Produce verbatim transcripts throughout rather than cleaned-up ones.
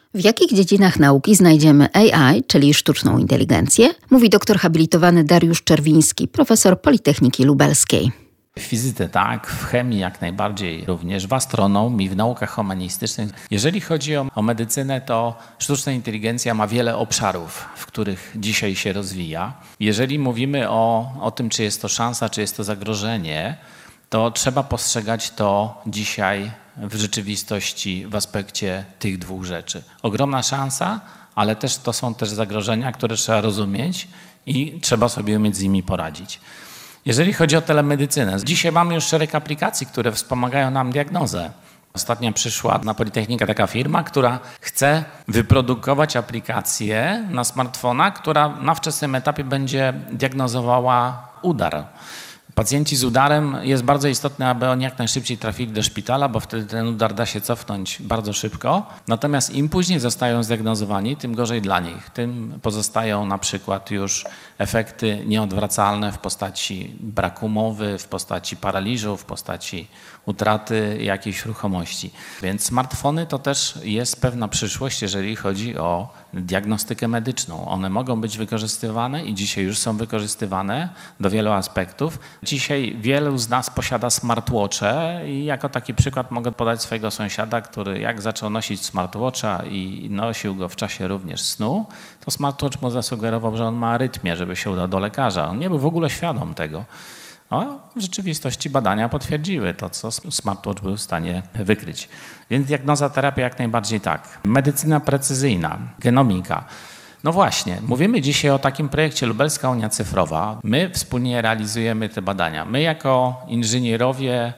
W jakich dziedzinach nauki znajdziemy A I, czyli sztuczną inteligencję? Mówi doktor habilitowany Dariusz Czerwiński, profesor Politechniki Lubelskiej. W fizyce tak, w chemii jak najbardziej również, w astronomii, w naukach humanistycznych. Jeżeli chodzi o, o medycynę, to sztuczna inteligencja ma wiele obszarów, w których dzisiaj się rozwija. Jeżeli mówimy o, o tym, czy jest to szansa, czy jest to zagrożenie, to trzeba postrzegać to dzisiaj w rzeczywistości w aspekcie tych dwóch rzeczy. Ogromna szansa, ale też to są też zagrożenia, które trzeba rozumieć i trzeba sobie umieć z nimi poradzić. Jeżeli chodzi o telemedycynę, dzisiaj mamy już szereg aplikacji, które wspomagają nam diagnozę. Ostatnio przyszła na Politechnikę taka firma, która chce wyprodukować aplikację na smartfona, która na wczesnym etapie będzie diagnozowała udar. Pacjenci z udarem jest bardzo istotne, aby oni jak najszybciej trafili do szpitala, bo wtedy ten udar da się cofnąć bardzo szybko. Natomiast im później zostają zdiagnozowani, tym gorzej dla nich. Tym pozostają na przykład już efekty nieodwracalne w postaci braku mowy, w postaci paraliżu, w postaci utraty jakiejś ruchomości. Więc smartfony to też jest pewna przyszłość, jeżeli chodzi o diagnostykę medyczną. One mogą być wykorzystywane i dzisiaj już są wykorzystywane do wielu aspektów. Dzisiaj wielu z nas posiada smartwatche i jako taki przykład mogę podać swojego sąsiada, który jak zaczął nosić smartwatcha i nosił go w czasie również snu, to smartwatch mu zasugerował, że on ma arytmię, żeby się udał do lekarza. On nie był w ogóle świadom tego. A w rzeczywistości badania potwierdziły to, co smartwatch był w stanie wykryć. Więc diagnoza, terapia jak najbardziej tak. Medycyna precyzyjna, genomika. No właśnie, mówimy dzisiaj o takim projekcie Lubelska Unia Cyfrowa. My wspólnie realizujemy te badania. My jako inżynierowie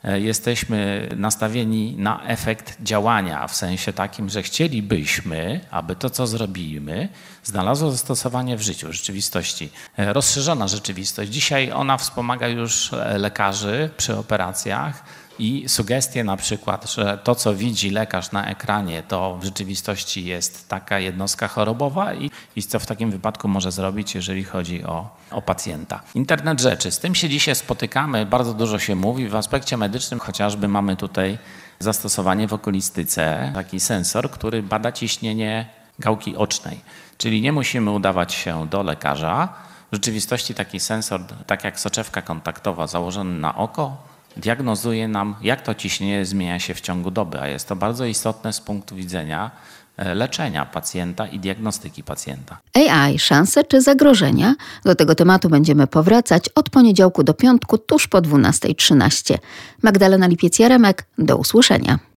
jesteśmy nastawieni na efekt działania, w sensie takim, że chcielibyśmy, aby to, co zrobimy, znalazło zastosowanie w życiu, w rzeczywistości. Rozszerzona rzeczywistość. Dzisiaj ona wspomaga już lekarzy przy operacjach i sugestie na przykład, że to, co widzi lekarz na ekranie, to w rzeczywistości jest taka jednostka chorobowa i, i co w takim wypadku może zrobić, jeżeli chodzi o, o pacjenta. Internet rzeczy. Z tym się dzisiaj spotykamy, bardzo dużo się mówi. W aspekcie medycznym chociażby mamy tutaj zastosowanie w okulistyce, taki sensor, który bada ciśnienie gałki ocznej. Czyli nie musimy udawać się do lekarza. W rzeczywistości taki sensor, tak jak soczewka kontaktowa założony na oko, diagnozuje nam, jak to ciśnienie zmienia się w ciągu doby, a jest to bardzo istotne z punktu widzenia leczenia pacjenta i diagnostyki pacjenta. A I, szanse czy zagrożenia? Do tego tematu będziemy powracać od poniedziałku do piątku tuż po dwunasta trzynaście. Magdalena Lipiec-Jaremek, do usłyszenia.